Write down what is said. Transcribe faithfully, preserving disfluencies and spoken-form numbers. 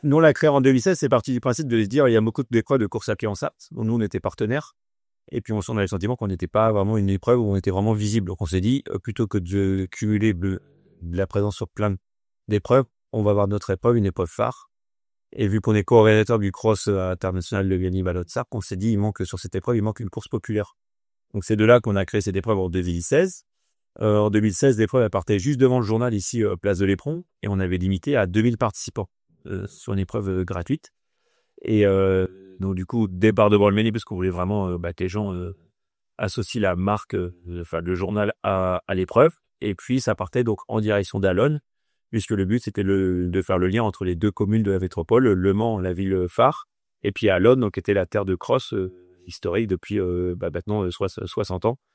Nous, on l'a créé en deux mille seize, c'est parti du principe de se dire, il y a beaucoup d'épreuves de course à pied en Sarthe. Donc, nous, on était partenaires. Et puis, on, on avait le sentiment qu'on n'était pas vraiment une épreuve où on était vraiment visible. Donc, on s'est dit, euh, plutôt que de cumuler de, de la présence sur plein d'épreuves, on va avoir notre épreuve, une épreuve phare. Et vu qu'on est co-organisateur du cross international de Gagny-Ballot-Sarthe, on s'est dit, il manque, sur cette épreuve, il manque une course populaire. Donc, c'est de là qu'on a créé cette épreuve en deux mille seize. Euh, en deux mille seize, l'épreuve, elle partait juste devant le journal ici, euh, place de l'Éperon. Et on avait limité à deux mille participants, euh, sur une épreuve euh, gratuite. Et euh, donc, du coup, départ devant le Méni, parce qu'on voulait vraiment euh, bah, que les gens euh, associent la marque, euh, enfin le journal à, à l'épreuve. Et puis, ça partait donc en direction d'Allonne, puisque le but, c'était le, de faire le lien entre les deux communes de la métropole, Le Mans, la ville phare, et puis Allonne, donc était la terre de cross euh, historique depuis euh, bah, maintenant euh, soixante ans.